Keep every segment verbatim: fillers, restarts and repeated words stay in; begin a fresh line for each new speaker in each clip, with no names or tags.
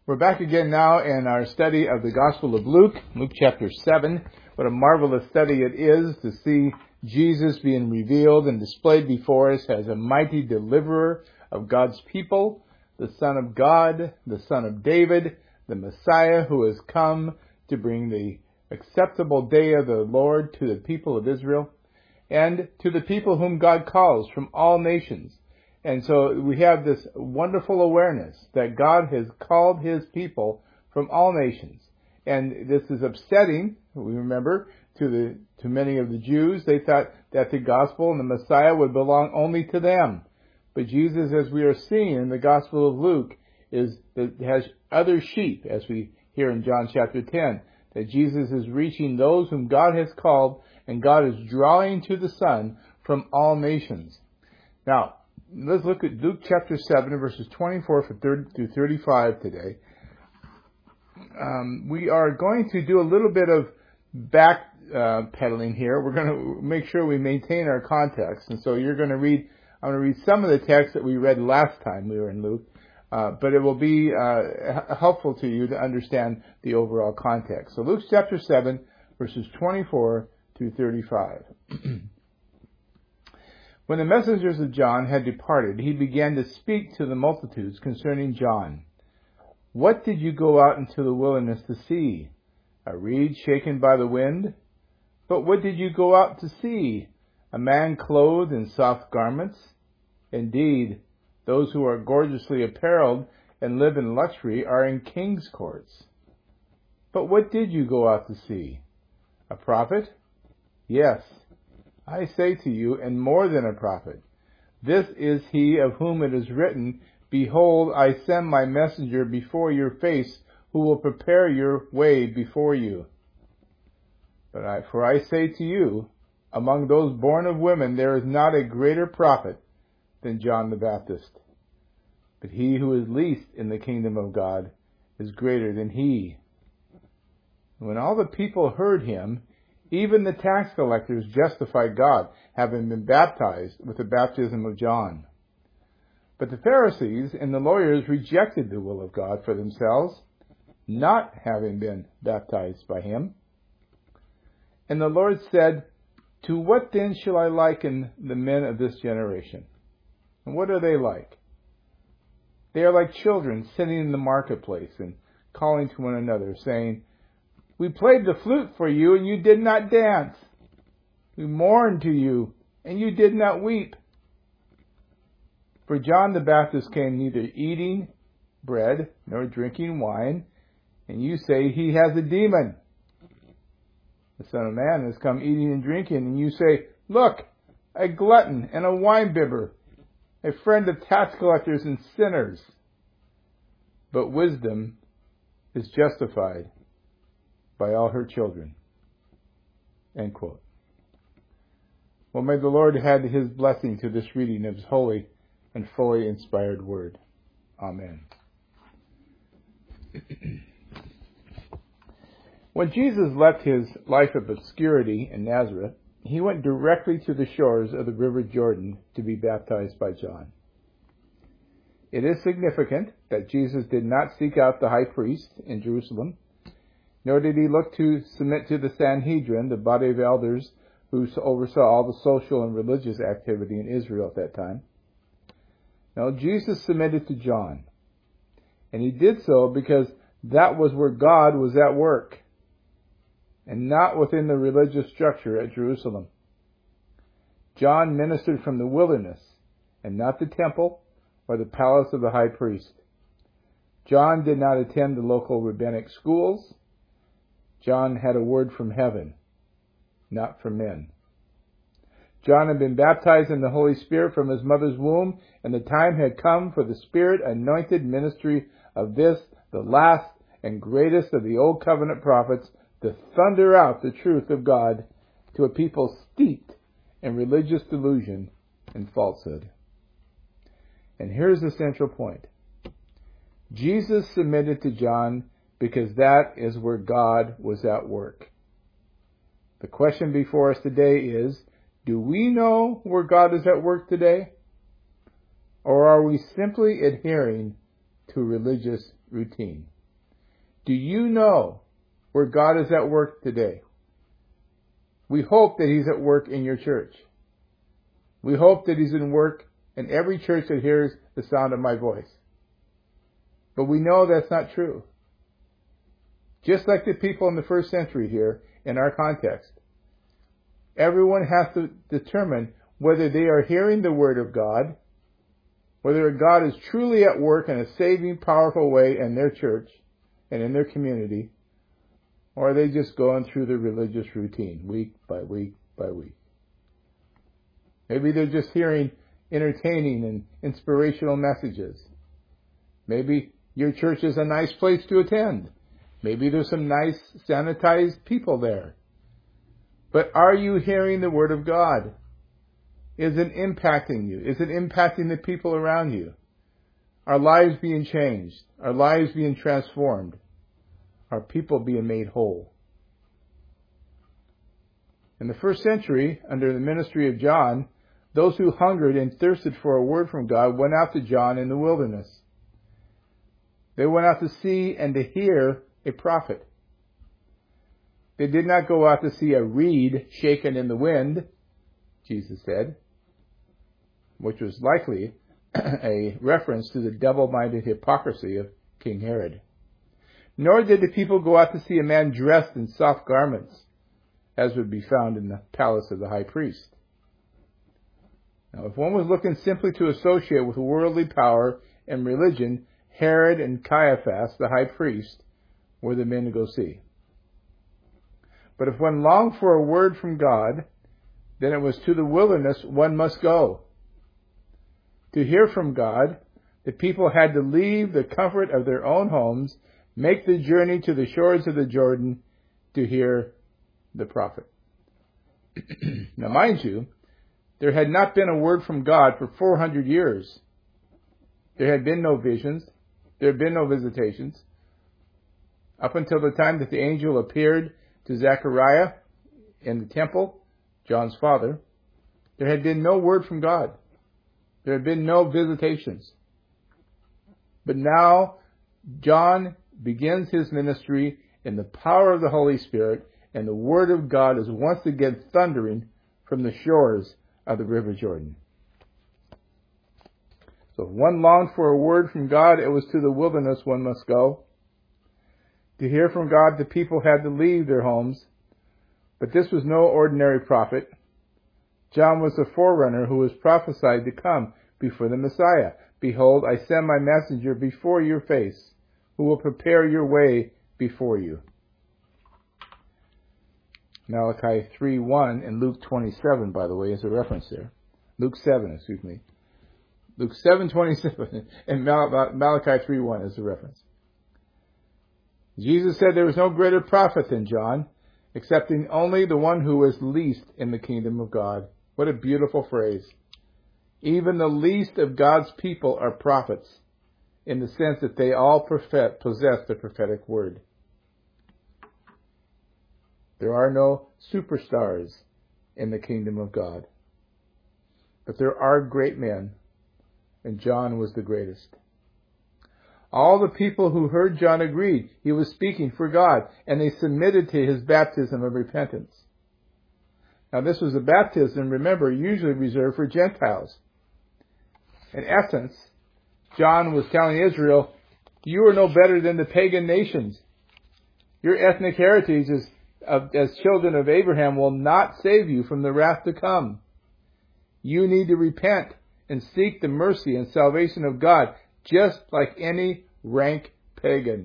We're back again now in our study of the Gospel of Luke, Luke chapter seven. What a marvelous study it is to see Jesus being revealed and displayed before us as a mighty deliverer of God's people, the Son of God, the Son of David, the Messiah who has come to bring the acceptable day of the Lord to the people of Israel and to the people whom God calls from all nations. And so we have this wonderful awareness that God has called His people from all nations. And this is upsetting, we remember, to the to many of the Jews. They thought that the gospel and the Messiah would belong only to them. But Jesus, as we are seeing in the Gospel of Luke, is that has other sheep, as we hear in John chapter ten, that Jesus is reaching those whom God has called, and God is drawing to the Son from all nations. Now, let's look at Luke chapter seven, verses twenty-four through thirty-five today. Um, we are going to do a little bit of back uh, pedaling here. We're going to make sure we maintain our context. And so you're going to read, I'm going to read some of the text that we read last time we were in Luke, uh, but it will be uh, helpful to you to understand the overall context. So Luke chapter seven, verses twenty-four through thirty-five. When the messengers of John had departed, he began to speak to the multitudes concerning John. What did you go out into the wilderness to see? A reed shaken by the wind? But what did you go out to see? A man clothed in soft garments? Indeed, those who are gorgeously apparelled and live in luxury are in king's courts. But what did you go out to see? A prophet? Yes, I say to you, and more than a prophet. This is he of whom it is written, Behold, I send my messenger before your face, who will prepare your way before you. But I, for I say to you, among those born of women, there is not a greater prophet than John the Baptist. But he who is least in the kingdom of God is greater than he. When all the people heard him, even the tax collectors justified God, having been baptized with the baptism of John. But the Pharisees and the lawyers rejected the will of God for themselves, not having been baptized by him. And the Lord said, To what then shall I liken the men of this generation? And what are they like? They are like children sitting in the marketplace and calling to one another, saying, We played the flute for you, and you did not dance. We mourned to you, and you did not weep. For John the Baptist came neither eating bread nor drinking wine, and you say he has a demon. The Son of Man has come eating and drinking, and you say, Look, a glutton and a winebibber, a friend of tax collectors and sinners. But wisdom is justified by all her children. End quote. Well, may the Lord add His blessing to this reading of His holy and fully inspired word. Amen. When Jesus left his life of obscurity in Nazareth, he went directly to the shores of the river Jordan to be baptized by John. It is significant that Jesus did not seek out the high priest in Jerusalem, nor did he look to submit to the Sanhedrin, the body of elders who oversaw all the social and religious activity in Israel at that time. No, Jesus submitted to John. And he did so because that was where God was at work, and not within the religious structure at Jerusalem. John ministered from the wilderness, and not the temple or the palace of the high priest. John did not attend the local rabbinic schools. John had a word from heaven, not from men. John had been baptized in the Holy Spirit from his mother's womb, and the time had come for the Spirit-anointed ministry of this, the last and greatest of the Old Covenant prophets, to thunder out the truth of God to a people steeped in religious delusion and falsehood. And here's the central point. Jesus submitted to John because that is where God was at work. The question before us today is, do we know where God is at work today? Or are we simply adhering to religious routine? Do you know where God is at work today? We hope that He's at work in your church. We hope that He's in work in every church that hears the sound of my voice. But we know that's not true. Just like the people in the first century here, in our context, everyone has to determine whether they are hearing the Word of God, whether God is truly at work in a saving, powerful way in their church and in their community, or are they just going through the religious routine week by week by week? Maybe they're just hearing entertaining and inspirational messages. Maybe your church is a nice place to attend. Maybe there's some nice, sanitized people there. But are you hearing the Word of God? Is it impacting you? Is it impacting the people around you? Are lives being changed? Are lives being transformed? Are people being made whole? In the first century, under the ministry of John, those who hungered and thirsted for a word from God went out to John in the wilderness. They went out to see and to hear a prophet. They did not go out to see a reed shaken in the wind, Jesus said, which was likely a reference to the double-minded hypocrisy of King Herod. Nor did the people go out to see a man dressed in soft garments, as would be found in the palace of the high priest. Now, if one was looking simply to associate with worldly power and religion, Herod and Caiaphas, the high priest, were the men to go see. But if one longed for a word from God, then it was to the wilderness one must go. To hear from God, the people had to leave the comfort of their own homes, make the journey to the shores of the Jordan to hear the prophet. Now, mind you, there had not been a word from God for four hundred years. There had been no visions. There had been no visitations. Up until the time that the angel appeared to Zechariah in the temple, John's father, there had been no word from God. There had been no visitations. But now, John begins his ministry in the power of the Holy Spirit, and the Word of God is once again thundering from the shores of the River Jordan. So if one longed for a word from God, it was to the wilderness one must go. To hear from God, the people had to leave their homes. But this was no ordinary prophet. John was the forerunner who was prophesied to come before the Messiah. Behold, I send my messenger before your face, who will prepare your way before you. Malachi three one and Luke twenty-seven, by the way, is a reference there. Luke seven, excuse me. Luke seven twenty-seven and Mal- Malachi three one is a reference. Jesus said there was no greater prophet than John, excepting only the one who was least in the kingdom of God. What a beautiful phrase. Even the least of God's people are prophets, in the sense that they all prophet, possess the prophetic word. There are no superstars in the kingdom of God. But there are great men, and John was the greatest. All the people who heard John agreed he was speaking for God, and they submitted to his baptism of repentance. Now, this was a baptism, remember, usually reserved for Gentiles. In essence, John was telling Israel, you are no better than the pagan nations. Your ethnic heritage is, of, as children of Abraham will not save you from the wrath to come. You need to repent and seek the mercy and salvation of God, just like any rank pagan.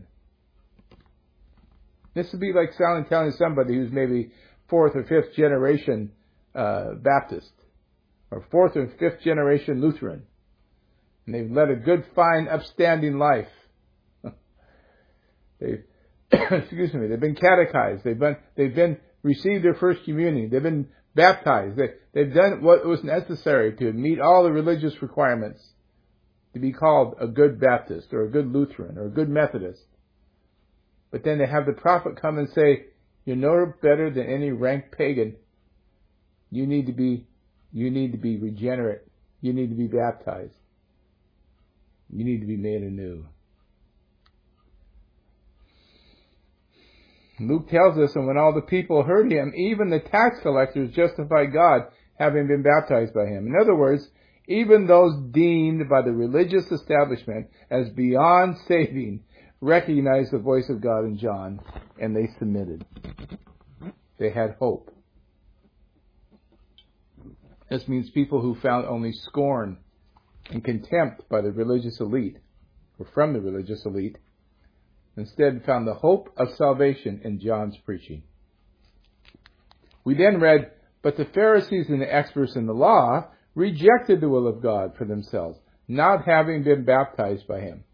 This would be like sounding telling somebody who's maybe fourth or fifth generation uh, Baptist, or fourth or fifth generation Lutheran, and they've led a good, fine, upstanding life. They've, excuse me, they've been catechized. They've been, they've been received their first communion. They've been baptized. They, they've done what was necessary to meet all the religious requirements to be called a good Baptist or a good Lutheran or a good Methodist. But then they have the prophet come and say, you're no better than any rank pagan. You need to be, you need to be regenerate. You need to be baptized. You need to be made anew. Luke tells us, and when all the people heard him, even the tax collectors justified God, having been baptized by him. In other words, even those deemed by the religious establishment as beyond saving recognized the voice of God in John, and they submitted. They had hope. This means people who found only scorn and contempt by the religious elite, or from the religious elite, instead found the hope of salvation in John's preaching. We then read, but the Pharisees and the experts in the law rejected the will of God for themselves, not having been baptized by him.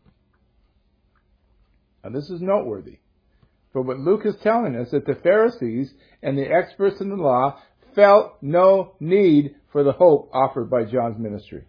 Now this is noteworthy. But what Luke is telling us that the Pharisees and the experts in the law felt no need for the hope offered by John's ministry.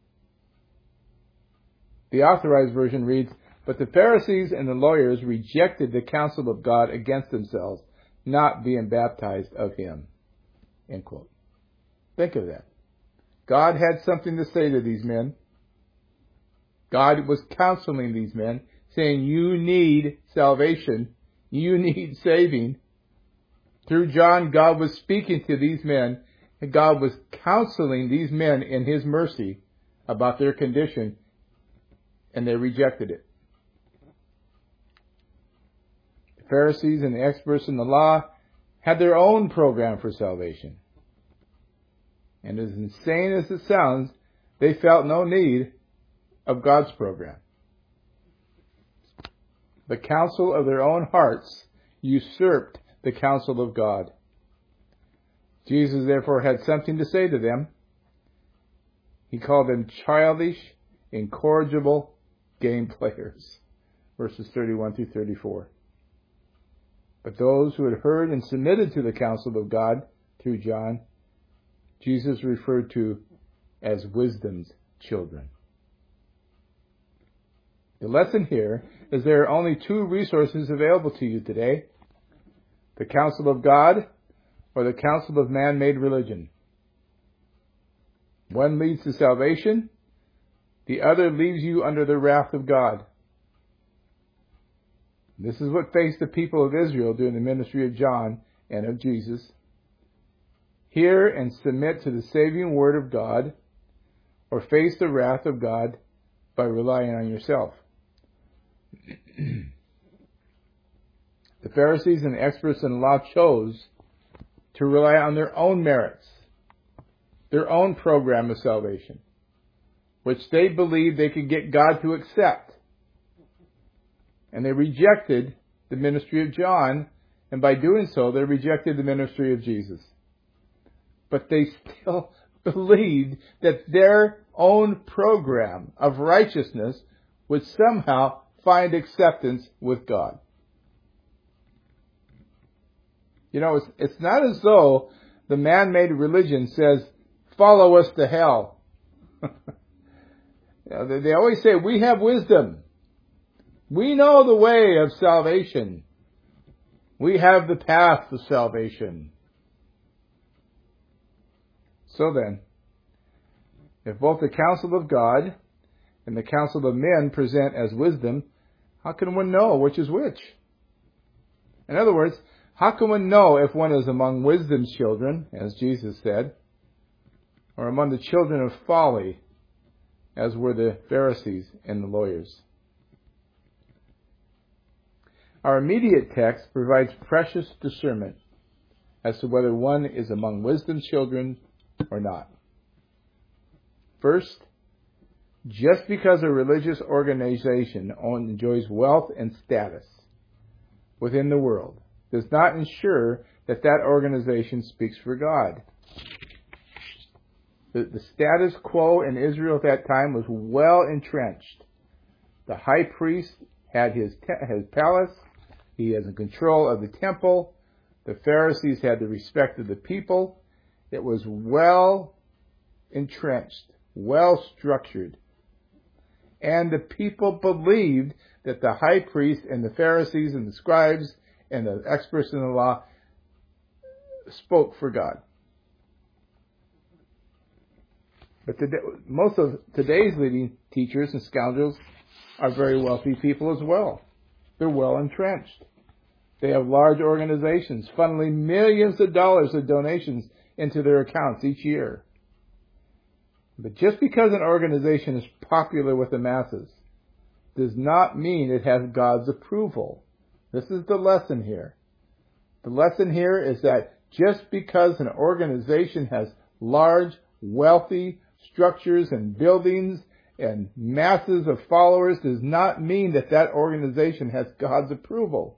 The Authorized Version reads, but the Pharisees and the lawyers rejected the counsel of God against themselves, not being baptized of him. End quote. Think of that. God had something to say to these men. God was counseling these men, saying, you need salvation. You need saving. Through John, God was speaking to these men, and God was counseling these men in his mercy about their condition, and they rejected it. The Pharisees and the experts in the law had their own program for salvation. And as insane as it sounds, they felt no need of God's program. The counsel of their own hearts usurped the counsel of God. Jesus therefore had something to say to them. He called them childish, incorrigible game players. Verses thirty-one through thirty-four. But those who had heard and submitted to the counsel of God through John, Jesus referred to as wisdom's children. The lesson here is there are only two resources available to you today: the counsel of God or the counsel of man-made religion. One leads to salvation, the other leaves you under the wrath of God. This is what faced the people of Israel during the ministry of John and of Jesus. Hear and submit to the saving word of God, or face the wrath of God by relying on yourself. The Pharisees and the experts in the law chose to rely on their own merits, their own program of salvation, which they believed they could get God to accept. And they rejected the ministry of John, and by doing so, they rejected the ministry of Jesus. But they still believed that their own program of righteousness would somehow find acceptance with God. You know, it's, it's not as though the man-made religion says, follow us to hell. You know, they, they always say, we have wisdom. We know the way of salvation. We have the path to salvation. So then, if both the counsel of God and the counsel of men present as wisdom, how can one know which is which? In other words, how can one know if one is among wisdom's children, as Jesus said, or among the children of folly, as were the Pharisees and the lawyers? Our immediate text provides precious discernment as to whether one is among wisdom's children or not. First, just because a religious organization enjoys wealth and status within the world does not ensure that that organization speaks for God. The, the status quo in Israel at that time was well entrenched. The high priest had his, te- his palace. He has control of the temple. The Pharisees had the respect of the people. It was well entrenched, well structured. And the people believed that the high priest and the Pharisees and the scribes and the experts in the law spoke for God. But today, most of today's leading teachers and scoundrels are very wealthy people as well. They're well entrenched. They have large organizations funneling millions of dollars of donations into their accounts each year. But just because an organization is popular with the masses does not mean it has God's approval. This is the lesson here. The lesson here is that just because an organization has large, wealthy structures and buildings and masses of followers does not mean that that organization has God's approval.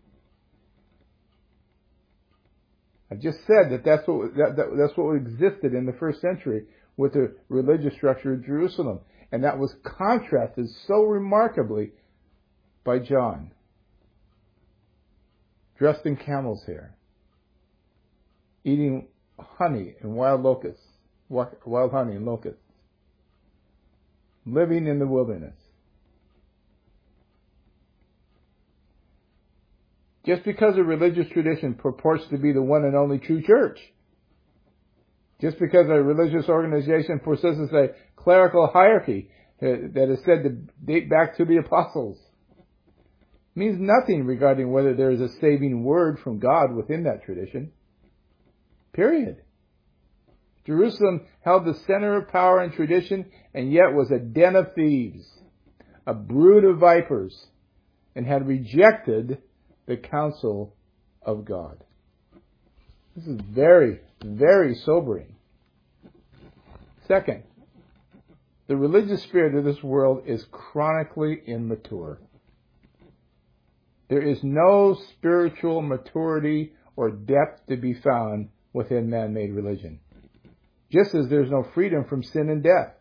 I just said that that's what that, that, that's what existed in the first century with the religious structure of Jerusalem, and that was contrasted so remarkably by John, dressed in camel's hair, eating honey and wild locusts, wild honey and locusts, living in the wilderness. Just because a religious tradition purports to be the one and only true church, just because a religious organization possesses a clerical hierarchy that is said to date back to the apostles, means nothing regarding whether there is a saving word from God within that tradition. Period. Jerusalem held the center of power and tradition, and yet was a den of thieves, a brood of vipers, and had rejected the counsel of God. This is very, very sobering. Second, the religious spirit of this world is chronically immature. There is no spiritual maturity or depth to be found within man-made religion, just as there's no freedom from sin and death.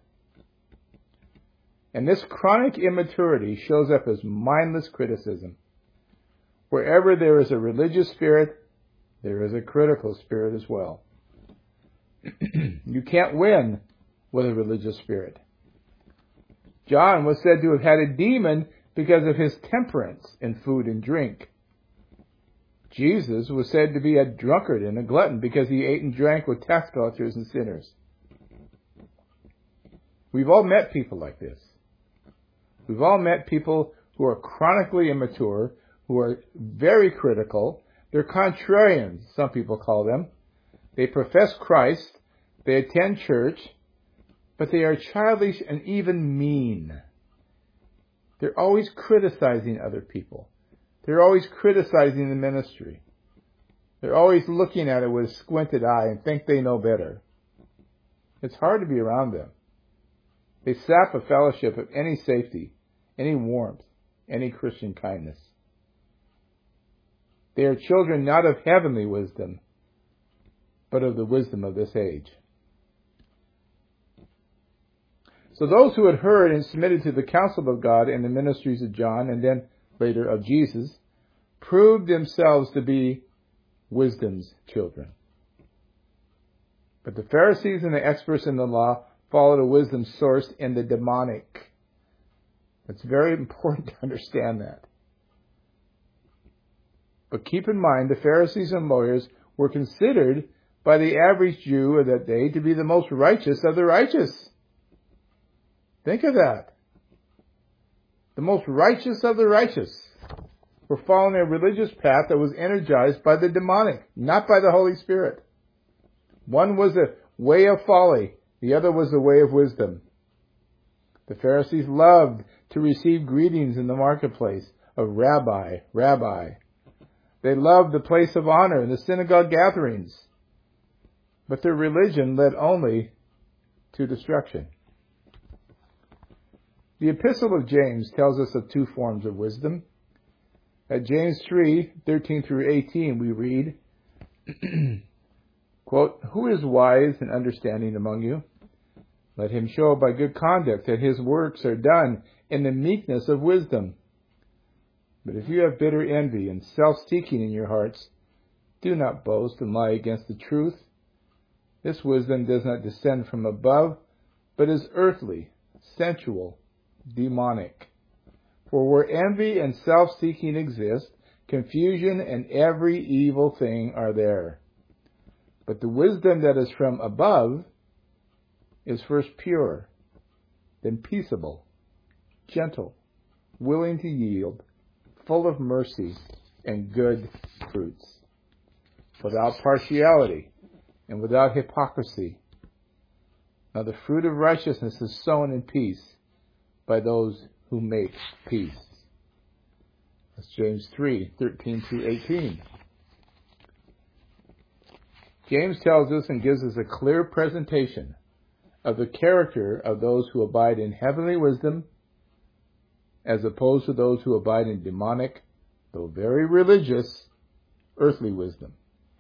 And this chronic immaturity shows up as mindless criticism. Wherever there is a religious spirit, there is a critical spirit as well. You can't win with a religious spirit. John was said to have had a demon because of his temperance in food and drink. Jesus was said to be a drunkard and a glutton because he ate and drank with tax collectors and sinners. We've all met people like this. We've all met people who are chronically immature, who are very critical. They're contrarians, some people call them. They profess Christ, they attend church, but they are childish and even mean. They're always criticizing other people. They're always criticizing the ministry. They're always looking at it with a squinted eye and think they know better. It's hard to be around them. They sap a fellowship of any safety, any warmth, any Christian kindness. They are children not of heavenly wisdom, but of the wisdom of this age. So those who had heard and submitted to the counsel of God and the ministries of John, and then later of Jesus, proved themselves to be wisdom's children. But the Pharisees and the experts in the law followed a wisdom sourced in the demonic. It's very important to understand that. But keep in mind, the Pharisees and lawyers were considered by the average Jew of that day to be the most righteous of the righteous. Think of that. The most righteous of the righteous were following a religious path that was energized by the demonic, not by the Holy Spirit. One was a way of folly, the other was the way of wisdom. The Pharisees loved to receive greetings in the marketplace of Rabbi, Rabbi. They loved the place of honor in the synagogue gatherings. But their religion led only to destruction. The Epistle of James tells us of two forms of wisdom. At James three, thirteen through eighteen, we read, quote, "Who is wise and understanding among you? Let him show by good conduct that his works are done in the meekness of wisdom. But if you have bitter envy and self-seeking in your hearts, do not boast and lie against the truth. This wisdom does not descend from above, but is earthly, sensual, demonic. For where envy and self-seeking exist, confusion and every evil thing are there. But the wisdom that is from above is first pure, then peaceable, gentle, willing to yield, full of mercy and good fruits, without partiality and without hypocrisy. Now the fruit of righteousness is sown in peace by those who make peace. That's James three, thirteen through eighteen. James tells us and gives us a clear presentation of the character of those who abide in heavenly wisdom as opposed to those who abide in demonic, though very religious, earthly wisdom.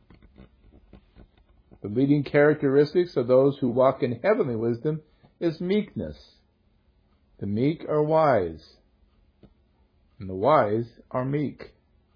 The leading characteristics of those who walk in heavenly wisdom is meekness. The meek are wise, and the wise are meek.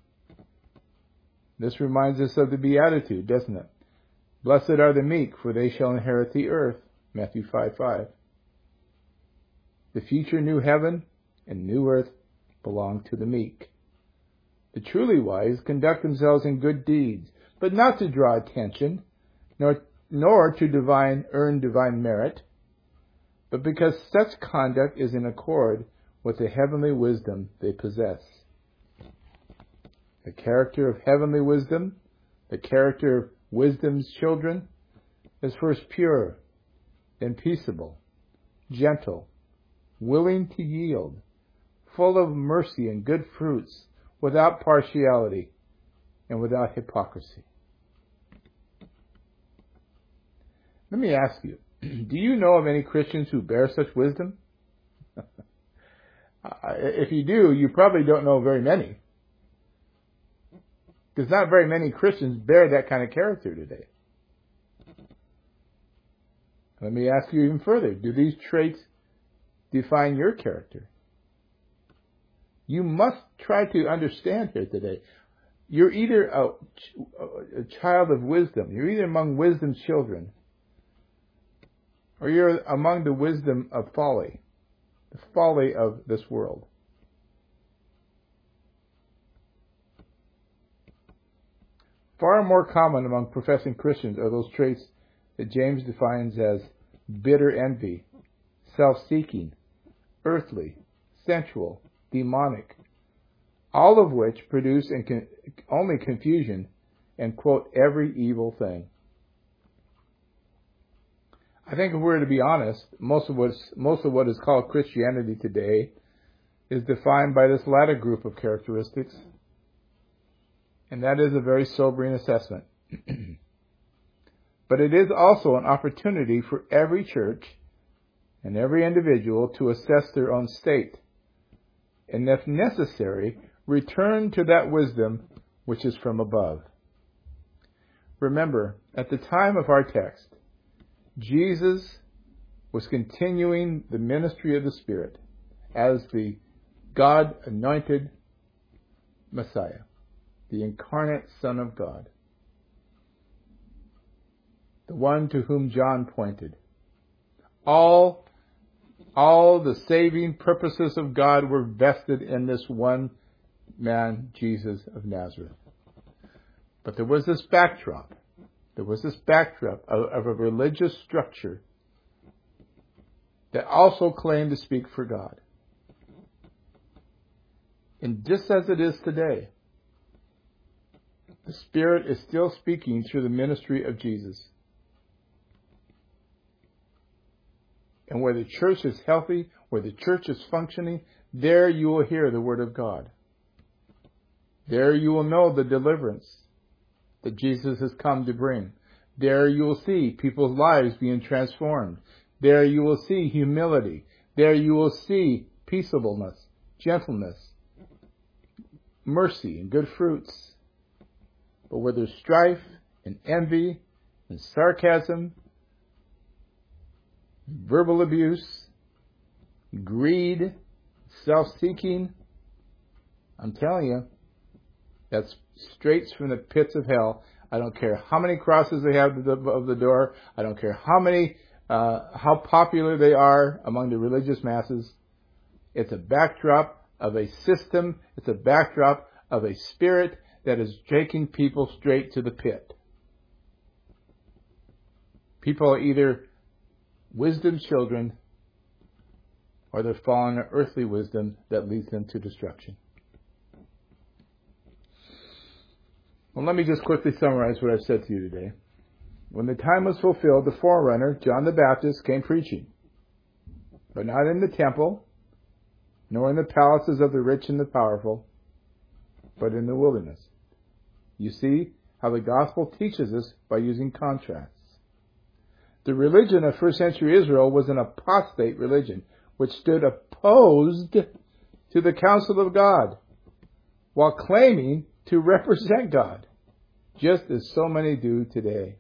This reminds us of the Beatitude, doesn't it? Blessed are the meek, for they shall inherit the earth. Matthew five five. The future new heaven and new earth belong to the meek. The truly wise conduct themselves in good deeds, but not to draw attention, nor, nor to divine, earn divine merit, but because such conduct is in accord with the heavenly wisdom they possess. The character of heavenly wisdom, the character of wisdom's children, is first pure, then peaceable, gentle, willing to yield, full of mercy and good fruits, without partiality and without hypocrisy. Let me ask you, do you know of any Christians who bear such wisdom? If you do, you probably don't know very many. Because not very many Christians bear that kind of character today. Let me ask you even further. Do these traits define your character? You must try to understand here today. You're either a, a child of wisdom. You're either among wisdom's children, or you're among the wisdom of folly, the folly of this world. Far more common among professing Christians are those traits that James defines as bitter envy, self-seeking, earthly, sensual, demonic, all of which produce and con- only confusion and quote every evil thing. I think if we're to be honest, most of what's most of what is called Christianity today is defined by this latter group of characteristics, and that is a very sobering assessment. But it is also an opportunity for every church and every individual to assess their own state, and if necessary, return to that wisdom which is from above. Remember, at the time of our text, Jesus was continuing the ministry of the Spirit as the God-anointed Messiah, the incarnate Son of God, the one to whom John pointed. All, all the saving purposes of God were vested in this one man, Jesus of Nazareth. But there was this backdrop. There was this backdrop of, of a religious structure that also claimed to speak for God. And just as it is today, the Spirit is still speaking through the ministry of Jesus. And where the church is healthy, where the church is functioning, there you will hear the Word of God. There you will know the deliverance that Jesus has come to bring. There you will see people's lives being transformed. There you will see humility. There you will see peaceableness, gentleness, mercy, and good fruits. But where there's strife and envy and sarcasm, verbal abuse, greed, self-seeking, I'm telling you, that's straight from the pits of hell. I don't care how many crosses they have above the door. I don't care how many, uh, how popular they are among the religious masses. It's a backdrop of a system. It's a backdrop of a spirit that is taking people straight to the pit. People are either wisdom's children, or they're following an earthly wisdom that leads them to destruction. Well, let me just quickly summarize what I've said to you today. When the time was fulfilled, the forerunner, John the Baptist, came preaching, but not in the temple, nor in the palaces of the rich and the powerful, but in the wilderness. You see how the gospel teaches us by using contrasts. The religion of first century Israel was an apostate religion, which stood opposed to the counsel of God, while claiming to represent God, just as so many do today.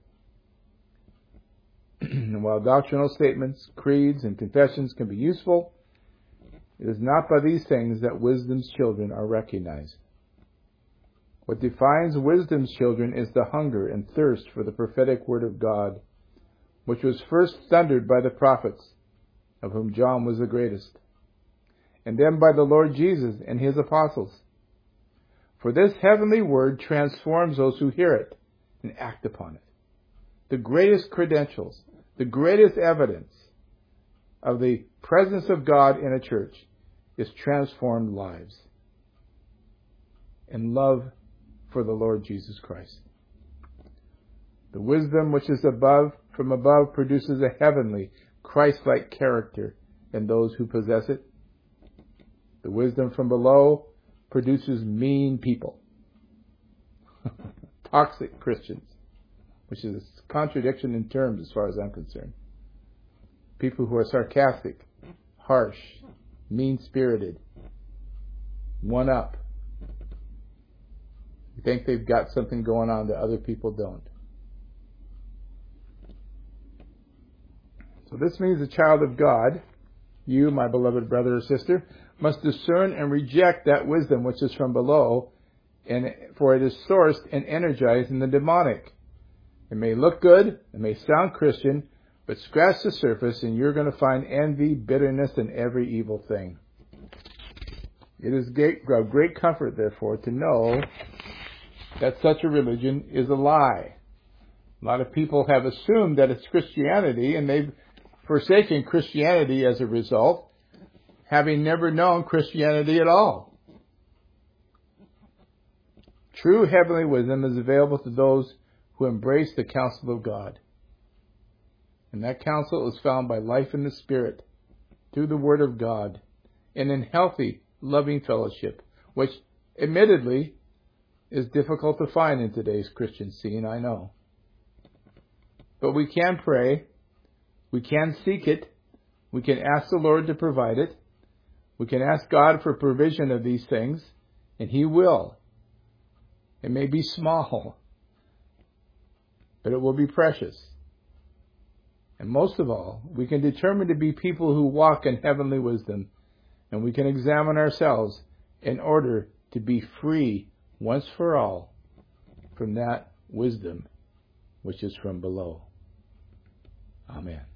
While doctrinal statements, creeds, and confessions can be useful, it is not by these things that wisdom's children are recognized. What defines wisdom's children is the hunger and thirst for the prophetic word of God, which was first thundered by the prophets, of whom John was the greatest, and then by the Lord Jesus and his apostles. For this heavenly word transforms those who hear it and act upon it. The greatest credentials, the greatest evidence of the presence of God in a church is transformed lives and love for the Lord Jesus Christ. The wisdom which is above, from above, produces a heavenly, Christ-like character in those who possess it. The wisdom from below produces mean people, toxic Christians, which is a contradiction in terms as far as I'm concerned. People who are sarcastic, harsh, mean-spirited, one-up. You think they've got something going on that other people don't. So this means the child of God, you, my beloved brother or sister, must discern and reject that wisdom which is from below, and for it is sourced and energized in the demonic. It may look good, it may sound Christian, but scratch the surface and you're going to find envy, bitterness, and every evil thing. It is of great comfort, therefore, to know that such a religion is a lie. A lot of people have assumed that it's Christianity, and they've forsaken Christianity as a result, having never known Christianity at all. True heavenly wisdom is available to those who embrace the counsel of God. And that counsel is found by life in the Spirit, through the Word of God, and in healthy, loving fellowship, which, admittedly, is difficult to find in today's Christian scene, I know. But we can pray, we can seek it, we can ask the Lord to provide it, we can ask God for provision of these things, and He will. It may be small, but it will be precious. And most of all, we can determine to be people who walk in heavenly wisdom, and we can examine ourselves in order to be free once for all from that wisdom which is from below. Amen.